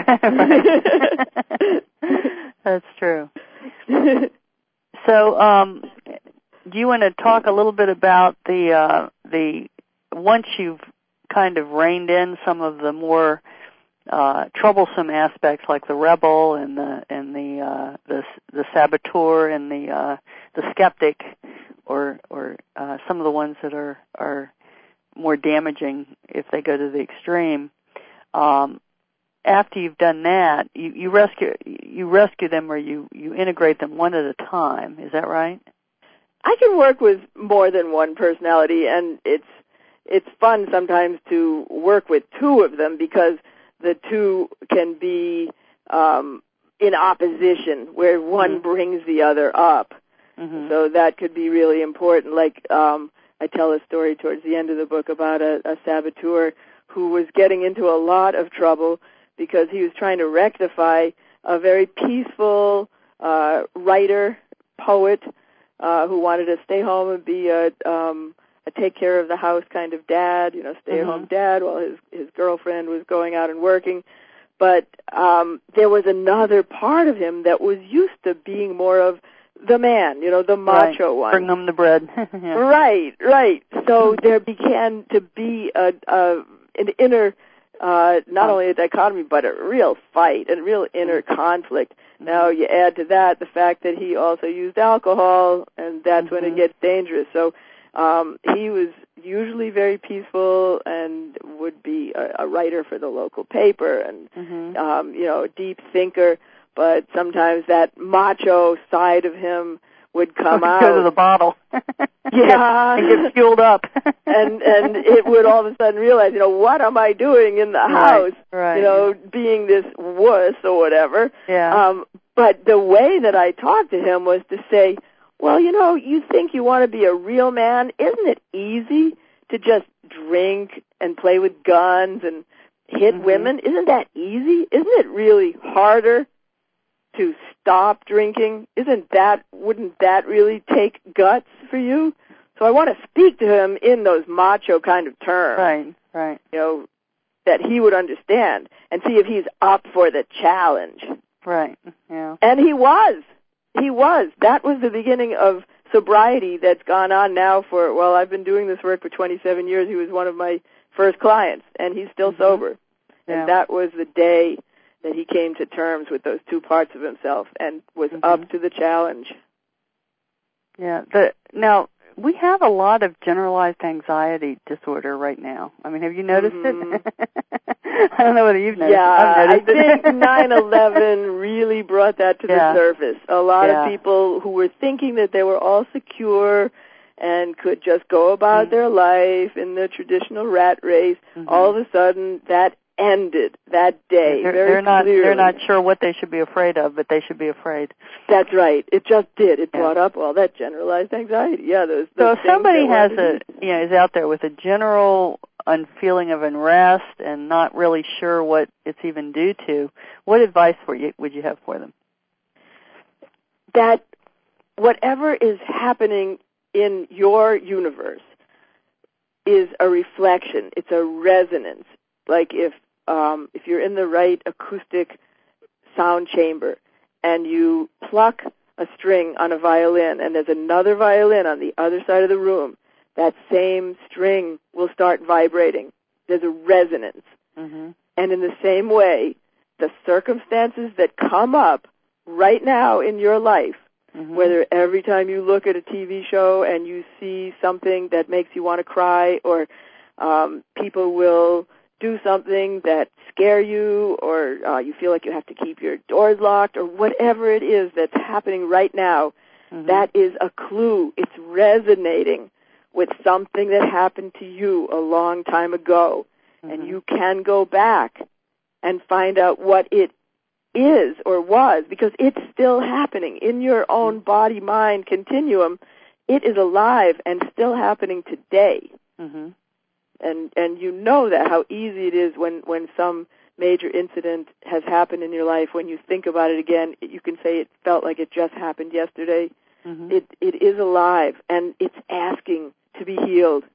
That's true. So, um, do you want to talk a little bit about the, uh, the, once you've kind of reined in some of the more Uh, troublesome aspects like the rebel and the and the uh, the the saboteur and the uh, the skeptic, or or uh, some of the ones that are are more damaging if they go to the extreme. Um, after you've done that, you, you rescue you rescue them, or you, you integrate them one at a time. Is that right? I can work with more than one personality, and it's it's fun sometimes to work with two of them because the two can be um, in opposition, where one mm-hmm. brings the other up. Mm-hmm. So that could be really important. Like um, I tell a story towards the end of the book about a, a saboteur who was getting into a lot of trouble because he was trying to rectify a very peaceful uh, writer, poet, uh, who wanted to stay home and be a um, a take care of the house kind of dad, you know, stay-at-home mm-hmm. dad while his, his girlfriend was going out and working. But um, there was another part of him that was used to being more of the man, you know, the macho right. one. Bring him the bread. yeah. Right, right. So there began to be a, a an inner, uh, not only a dichotomy, but a real fight, a real inner mm-hmm. conflict. Mm-hmm. Now you add to that the fact that he also used alcohol, and that's mm-hmm. when it gets dangerous. So Um, he was usually very peaceful and would be a, a writer for the local paper and, mm-hmm. um, you know, a deep thinker. But sometimes that macho side of him would come would out. Go to the bottle. Yeah. And get fueled up. and and it would all of a sudden realize, you know, what am I doing in the house? Right, right. You know, being this wuss or whatever. Yeah. Um, but the way that I talked to him was to say, well, you know, you think you want to be a real man. Isn't it easy to just drink and play with guns and hit mm-hmm. women? Isn't that easy? Isn't it really harder to stop drinking? Isn't that, wouldn't that really take guts for you? So I want to speak to him in those macho kind of terms. Right, right. You know, that he would understand and see if he's up for the challenge. Right, yeah. And he was. He was. That was the beginning of sobriety that's gone on now for, well, I've been doing this work for twenty-seven years. He was one of my first clients, and he's still mm-hmm. sober. Yeah. And that was the day that he came to terms with those two parts of himself and was mm-hmm. up to the challenge. Yeah. The, now, we have a lot of generalized anxiety disorder right now. I mean, have you noticed mm-hmm. it? I don't know whether you've noticed yeah, it. I've noticed I think it. nine eleven really brought that to yeah. the surface. A lot yeah. of people who were thinking that they were all secure and could just go about mm-hmm. their life in the traditional rat race, mm-hmm. all of a sudden that ended that day. They're, very they're not. clearly. They're not sure what they should be afraid of, but they should be afraid. That's right. It just did. It yeah. brought up all that generalized anxiety. Yeah. Those. those so if somebody has a, disease. you know, is out there with a general un- feeling of unrest and not really sure what it's even due to, what advice would you would you have for them? That whatever is happening in your universe is a reflection. It's a resonance. Like if um, if you're in the right acoustic sound chamber and you pluck a string on a violin and there's another violin on the other side of the room, that same string will start vibrating. There's a resonance. Mm-hmm. And in the same way, the circumstances that come up right now in your life, mm-hmm. whether every time you look at a T V show and you see something that makes you want to cry, or um, people will do something that scare you, or uh, you feel like you have to keep your doors locked, or whatever it is that's happening right now, mm-hmm. that is a clue. It's resonating with something that happened to you a long time ago. Mm-hmm. And you can go back and find out what it is or was, because it's still happening in your own body-mind continuum. It is alive and still happening today. Mm-hmm. And and you know that, how easy it is when, when some major incident has happened in your life, when you think about it again, you can say it felt like it just happened yesterday. Mm-hmm. It it is alive, and it's asking to be healed.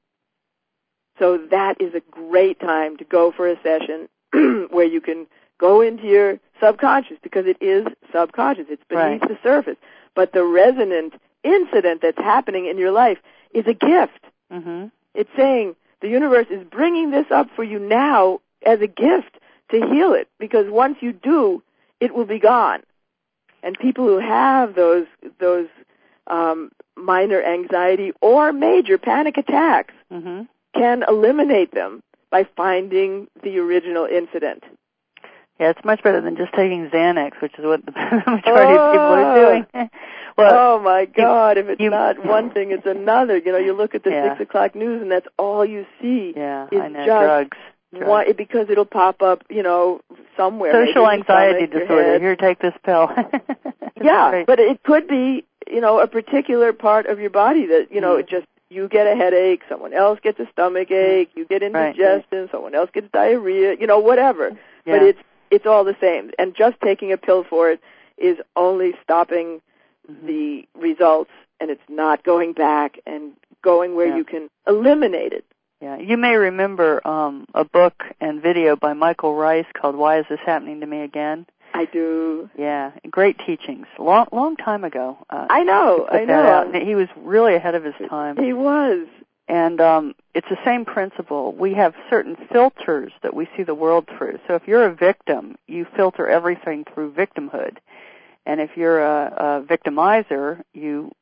So that is a great time to go for a session where you can go into your subconscious, because it is subconscious. It's beneath right. the surface. But the resonant incident that's happening in your life is a gift. Mm-hmm. It's saying, the universe is bringing this up for you now as a gift to heal it, because once you do, it will be gone. And people who have those those um, minor anxiety or major panic attacks mm-hmm. can eliminate them by finding the original incident. Yeah, it's much better than just taking Xanax, which is what the majority oh. of people are doing. Well, oh, my God, if it's you, not one thing, it's another. You know, you look at the yeah. six o'clock news, and that's all you see. Yeah, is I know, just drugs. drugs. One, because it'll pop up, you know, somewhere. Social anxiety stomach, disorder. Here, take this pill. yeah, great. but it could be, you know, a particular part of your body that, you know, mm. it just, you get a headache, someone else gets a stomach ache, you get indigestion, right. someone else gets diarrhea, you know, whatever. Yeah. But it's it's all the same. And just taking a pill for it is only stopping mm-hmm. the results, and it's not going back and going where yeah. you can eliminate it. Yeah, you may remember um, a book and video by Michael Rice called "Why Is This Happening to Me Again?" I do. Yeah, great teachings. Long, long time ago. Uh, I know. I know. He was really ahead of his time. He was. And um, it's the same principle. We have certain filters that we see the world through. So if you're a victim, you filter everything through victimhood. And if you're a, a victimizer, you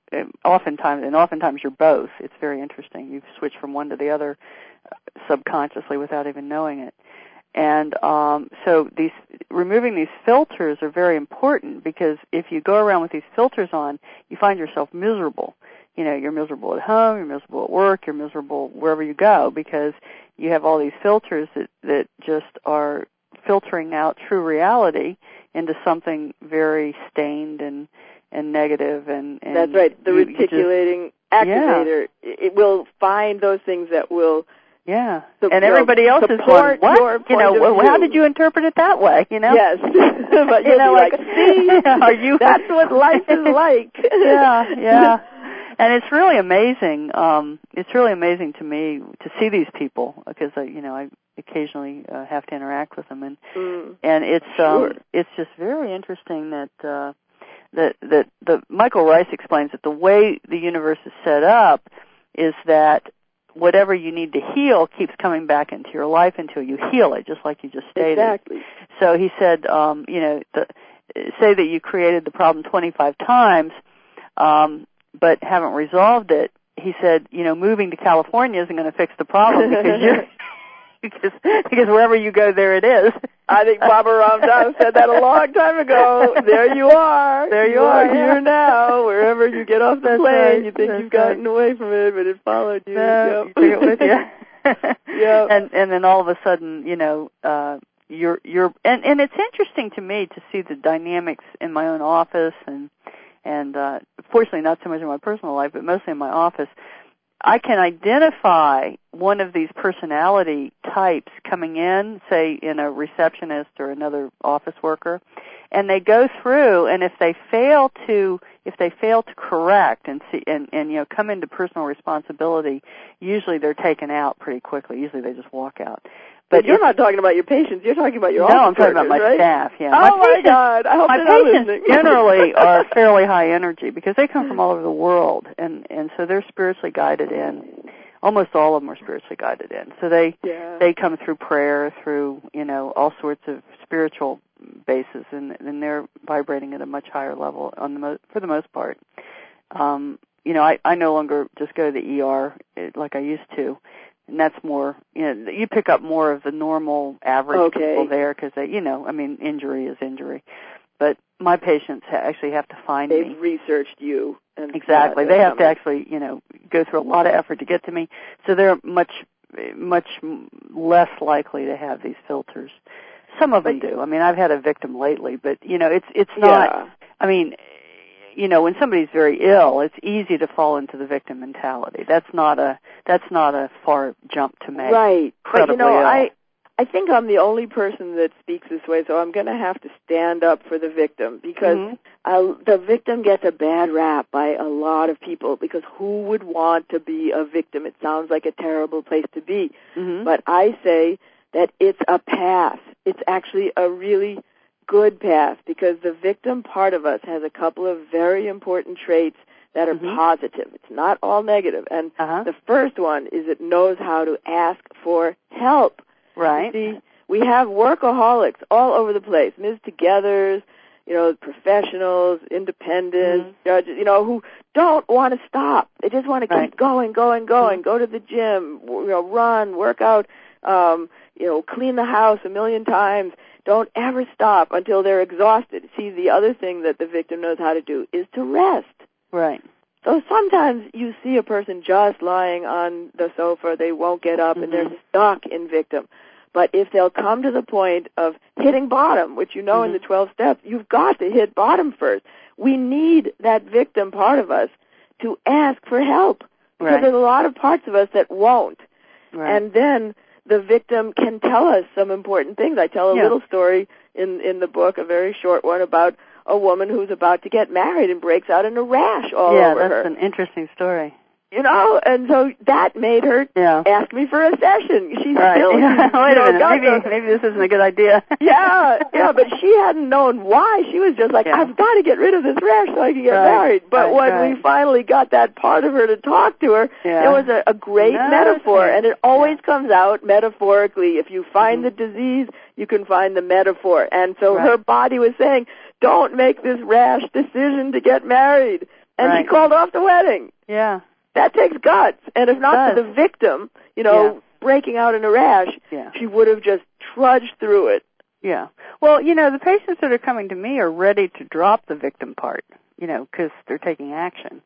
oftentimes, and oftentimes you're both. It's very interesting. You switch from one to the other subconsciously without even knowing it. And um, so these removing these filters are very important, because if you go around with these filters on, you find yourself miserable. You know, you're miserable at home, you're miserable at work, you're miserable wherever you go, because you have all these filters that, that just are filtering out true reality into something very stained and, and negative. And, and that's right. The you, reticulating you just, activator, yeah. it will find those things that will Yeah, so, and everybody else is going, what? You know, well, how did you interpret it that way? You know? Yes, but you know, like, like, see, are you? That's what life is like. yeah, yeah, and it's really amazing. Um, it's really amazing to me to see these people, because uh, you know I occasionally uh, have to interact with them, and mm, and it's sure. um, it's just very interesting that. Uh, that that the Michael Rice explains that the way the universe is set up is that whatever you need to heal keeps coming back into your life until you heal it, just like you just stated. Exactly. So he said, um, you know, the, say that you created the problem twenty-five times, um, but haven't resolved it. He said, you know, moving to California isn't going to fix the problem, because you're because because wherever you go, there it is. I think Baba Ram Dass said that a long time ago. There you are. There you, you are, are yeah. here now. Wherever you get off the That's plane, right. you think That's you've gotten right. away from it, but it followed you. No, yep. you took it with you. Yep. And and then all of a sudden, you know, uh, you're you're and and it's interesting to me to see the dynamics in my own office, and and uh, fortunately not so much in my personal life, but mostly in my office. I can identify one of these personality types coming in, say in a receptionist or another office worker, and they go through, and if they fail to if they fail to correct and see and, and you know come into personal responsibility, usually they're taken out pretty quickly. Usually they just walk out. But you're not talking about your patients. You're talking about your no, office I'm talking workers, about my right? staff. Yeah. Oh my, my patients, God! I hope my they're not patients listening. generally are fairly high energy, because they come from all over the world, and and so they're spiritually guided in. Almost all of them are spiritually guided in. So they yeah. they come through prayer, through you know all sorts of spiritual bases, and and they're vibrating at a much higher level on the mo- for the most part. Um, you know, I I no longer just go to the E R like I used to. And that's more, you know, you pick up more of the normal average okay. people there, because they, you know, I mean, injury is injury. But my patients ha- actually have to find They've me. They've researched you. And exactly. They have coming. to actually, you know, go through a lot of effort to get to me. So they're much, much less likely to have these filters. Some of them do. I mean, I've had a victim lately, but, you know, it's it's not, yeah. I mean, you know, when somebody's very ill, it's easy to fall into the victim mentality. That's not a that's not a far jump to make. Right. But you know, Ill. I I think I'm the only person that speaks this way, so I'm going to have to stand up for the victim, because mm-hmm. I, the victim gets a bad rap by a lot of people, because who would want to be a victim? It sounds like a terrible place to be. Mm-hmm. But I say that it's a path. It's actually a really good path, because the victim part of us has a couple of very important traits that are mm-hmm. positive. It's not all negative. And uh-huh. the first one is it knows how to ask for help. Right. You see, we have workaholics all over the place, Miz Togethers, you know, professionals, independents, mm-hmm. judges, you know, who don't want to stop. They just want to right. keep going, going, going, mm-hmm. go to the gym, you know, run, work out, um, you know, clean the house a million times. Don't ever stop until they're exhausted. See, the other thing that the victim knows how to do is to rest. Right. So sometimes you see a person just lying on the sofa, they won't get up, mm-hmm. and they're stuck in victim. But if they'll come to the point of hitting bottom, which you know mm-hmm. in the twelve steps, you've got to hit bottom first. We need that victim part of us to ask for help. Because right. there's a lot of parts of us that won't. Right. And then the victim can tell us some important things. I tell a yeah. little story in, in the book, a very short one, about a woman who's about to get married and breaks out in a rash all yeah, over her. Yeah, that's an interesting story. You know, and so that made her yeah. ask me for a session. She's right. still, yeah. she's, Wait you a know, minute, maybe, the, maybe this isn't a good idea. yeah, yeah, but she hadn't known why. She was just like, yeah. I've got to get rid of this rash so I can get right. married. But right, when right. we finally got that part of her to talk to her, yeah. it was a, a great no, metaphor, and it always yeah. comes out metaphorically. If you find mm-hmm. the disease, you can find the metaphor. And so right. her body was saying, don't make this rash decision to get married. and right. she called off the wedding. Yeah. That takes guts. And if not for the victim, you know, yeah. breaking out in a rash, yeah. she would have just trudged through it. Yeah. Well, you know, the patients that are coming to me are ready to drop the victim part, you know, because they're taking action.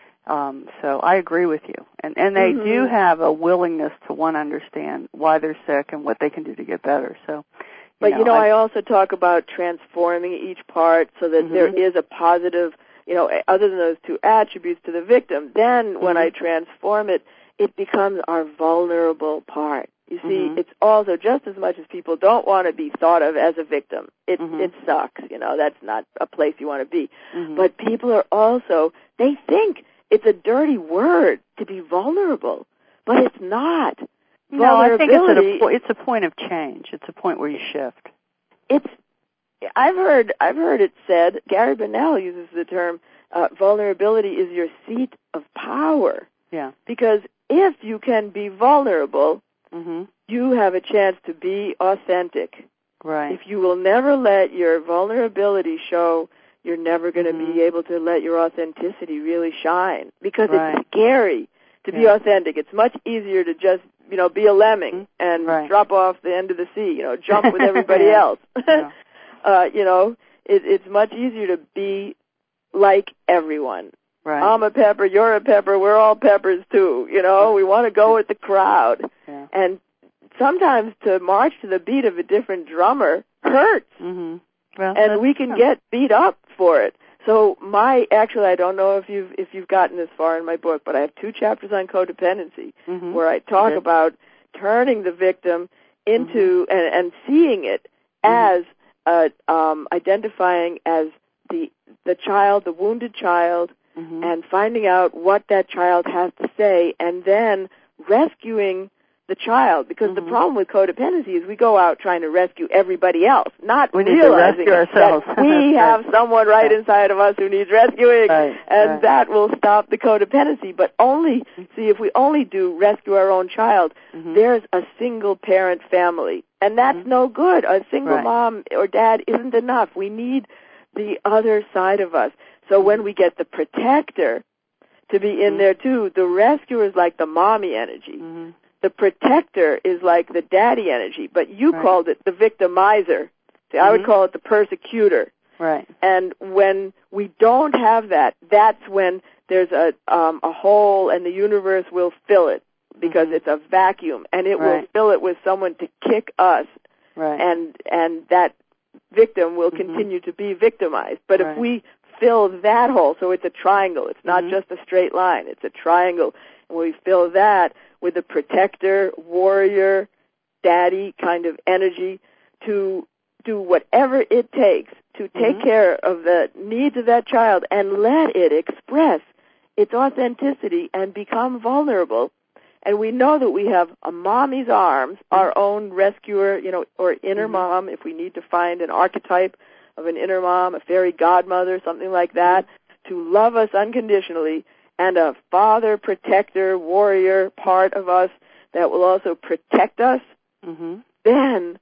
Um, so I agree with you. And and they mm-hmm. do have a willingness to want to understand why they're sick and what they can do to get better. So, you But, know, you know, I, I also talk about transforming each part so that mm-hmm. there is a positive, you know, other than those two attributes to the victim. Then mm-hmm. when I transform it, it becomes our vulnerable part. You see, mm-hmm. it's also just as much as people don't want to be thought of as a victim. It mm-hmm. it sucks, you know, that's not a place you want to be. Mm-hmm. But people are also, they think it's a dirty word to be vulnerable, but it's not. No, I think it's, at a po- it's a point of change. It's a point where you shift. It's, I've heard, I've heard it said, Gary Bonnell uses the term, uh, vulnerability is your seat of power. Yeah. Because if you can be vulnerable, mm-hmm. you have a chance to be authentic. Right. If you will never let your vulnerability show, you're never going to mm-hmm. be able to let your authenticity really shine. Because right. it's scary to be yeah. authentic. It's much easier to just, you know, be a lemming mm-hmm. and right. drop off the end of the sea, you know, jump with everybody yeah. else. yeah. uh, you know, it, it's much easier to be like everyone. Right. I'm a pepper, you're a pepper, we're all peppers too, you know, right. we want to go with the crowd. Yeah. And sometimes to march to the beat of a different drummer hurts. Mm-hmm. Well, and we can true. get beat up for it. So my, actually, I don't know if you've, if you've gotten this far in my book, but I have two chapters on codependency mm-hmm. where I talk okay. about turning the victim into, mm-hmm. and, and seeing it mm-hmm. as, uh, um, identifying as the, the child, the wounded child, mm-hmm. and finding out what that child has to say, and then rescuing the child, because mm-hmm. the problem with codependency is we go out trying to rescue everybody else, not we realizing need to rescue ourselves. that we have right. someone right yeah. inside of us who needs rescuing, right. and right. that will stop the codependency. But only, see, if we only do rescue our own child, mm-hmm. there's a single-parent family, and that's mm-hmm. no good. A single right. mom or dad isn't enough. We need the other side of us. So mm-hmm. when we get the protector to be in mm-hmm. there too, the rescuer is like the mommy energy. Mm-hmm. The protector is like the daddy energy, but you right. called it the victimizer. See, mm-hmm. I would call it the persecutor. Right. And when we don't have that, that's when there's a um, a hole, and the universe will fill it because mm-hmm. it's a vacuum, and it right. will fill it with someone to kick us, right. and and that victim will mm-hmm. continue to be victimized. But right. if we fill that hole, so it's a triangle, it's not mm-hmm. just a straight line, it's a triangle, and we fill that with a protector, warrior, daddy kind of energy to do whatever it takes to take mm-hmm. care of the needs of that child and let it express its authenticity and become vulnerable. And we know that we have a mommy's arms, mm-hmm. our own rescuer, you know, or inner mm-hmm. mom, if we need to find an archetype of an inner mom, a fairy godmother, something like that, mm-hmm. to love us unconditionally, and a father, protector, warrior part of us that will also protect us, mm-hmm. then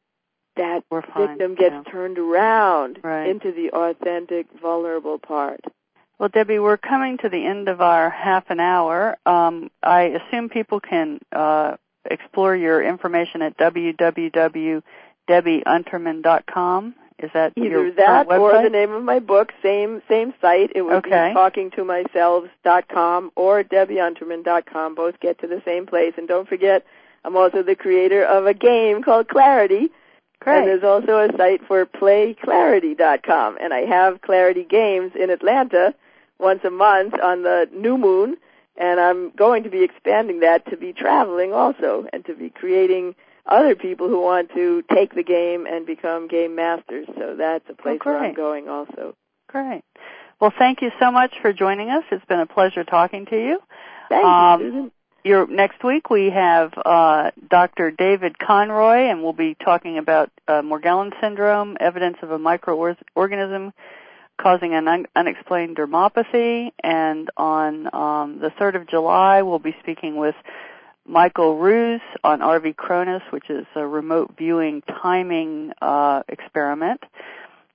that We're fine. victim gets yeah. turned around right. into the authentic, vulnerable part. Well, Debbie, we're coming to the end of our half an hour. Um, I assume people can uh, explore your information at w w w dot debbie unterman dot com. Is that Either your that website? or the name of my book, same same site. It would okay. be talking to myself dot com or debbie unterman dot com. Both get to the same place. And don't forget, I'm also the creator of a game called Clarity. Great. And there's also a site for play clarity dot com. And I have Clarity Games in Atlanta once a month on the new moon. And I'm going to be expanding that to be traveling also and to be creating other people who want to take the game and become game masters. So that's a place oh, where I'm going also. Great. Well, thank you so much for joining us. It's been a pleasure talking to you. Thank um, you, Susan. Your, next week we have uh, Doctor David Conroy, and we'll be talking about uh, Morgellons syndrome, evidence of a microorganism causing an un- unexplained dermopathy. And on um, the third of July, we'll be speaking with Michael Ruse on R V Cronus, which is a remote viewing timing uh, experiment.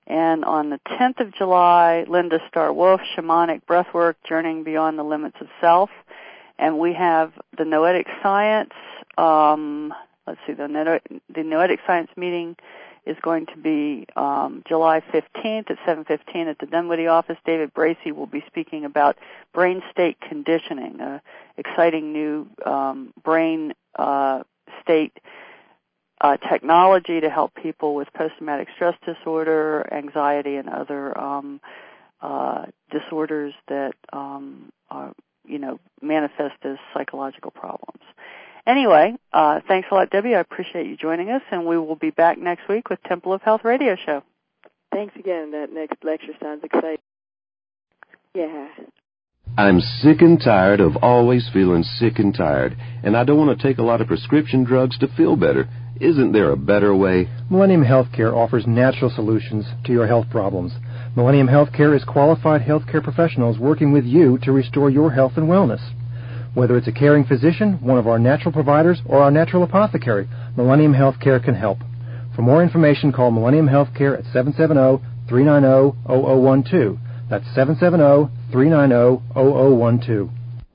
And on the tenth of July, Linda Starr-Wolf, Shamanic Breathwork, Journeying Beyond the Limits of Self. And we have the Noetic Science, um, let's see, the, Noetic, the Noetic Science meeting is going to be um, July fifteenth at seven fifteen at the Dunwoody office. David Bracey will be speaking about brain state conditioning, an exciting new um, brain uh, state uh, technology to help people with post-traumatic stress disorder, anxiety, and other um, uh, disorders that um, are, you know, manifest as psychological problems. Anyway, uh, thanks a lot, Debbie. I appreciate you joining us, and we will be back next week with Temple of Health Radio Show. Thanks again. That next lecture sounds exciting. Yeah. I'm sick and tired of always feeling sick and tired, and I don't want to take a lot of prescription drugs to feel better. Isn't there a better way? Millennium Healthcare offers natural solutions to your health problems. Millennium Healthcare is qualified healthcare professionals working with you to restore your health and wellness. Whether it's a caring physician, one of our natural providers, or our natural apothecary, Millennium Healthcare can help. For more information, call Millennium Healthcare at seven seven zero, three nine zero, zero zero one two. That's seven seven zero, three nine zero, zero zero one two.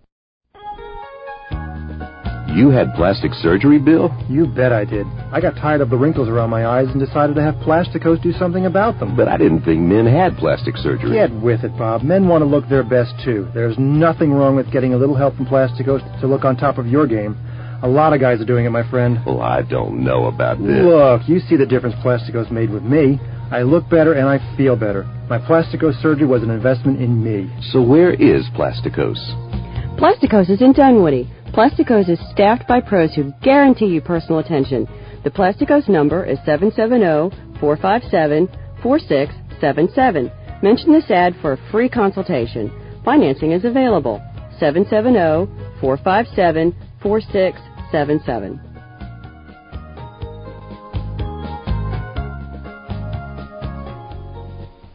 You had plastic surgery, Bill? You bet I did. I got tired of the wrinkles around my eyes and decided to have Plasticos do something about them. But I didn't think men had plastic surgery. Get with it, Bob. Men want to look their best, too. There's nothing wrong with getting a little help from Plasticos to look on top of your game. A lot of guys are doing it, my friend. Well, I don't know about this. Look, you see the difference Plasticos made with me. I look better and I feel better. My Plasticos surgery was an investment in me. So where is Plasticos? Plasticos is in Dunwoody. Plasticos is staffed by pros who guarantee you personal attention. The Plasticos number is seven seven zero, four five seven, four six seven seven. Mention this ad for a free consultation. Financing is available. seven seven zero, four five seven, four six seven seven.